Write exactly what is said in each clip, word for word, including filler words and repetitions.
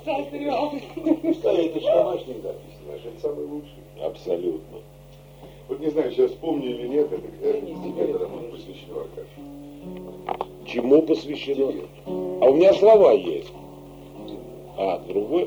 сотрем. Да, это же домашний запись наш, это самый лучший. Абсолютно. Вот не знаю, сейчас помню или нет, это тебе этот роман посвящено, Аркаша. Чему посвящено? Тебе. А у меня слова есть. А, другой?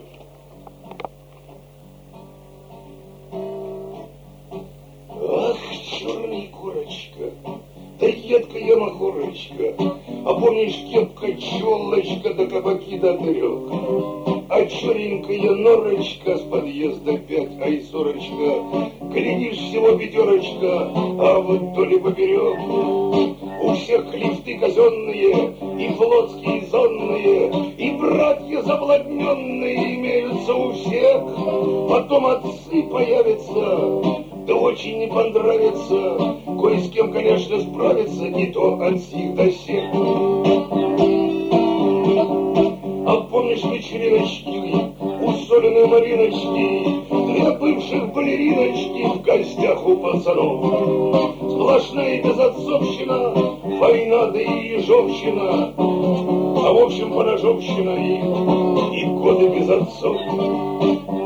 Ах, черная корочка, да едкая махорочка, а помнишь кепка, челочка, да кабаки до трех, а черненькая норочка с подъезда пять, ай сорочка, глядишь всего пятерочка, а вот то ли поперек. У всех лифты казенные, и флотские зонные, и братья заблудненные имеются у всех. Потом отцы появятся, да очень не понравится, кое с кем, конечно, справиться, и то от сих до сих. А помнишь вечериночки у соленой Мариночки, две бывших балериночки в гостях у пацанов? Сплошная безотцовщина, война да и ежовщина, а в общем поножовщина и, и годы без отцов.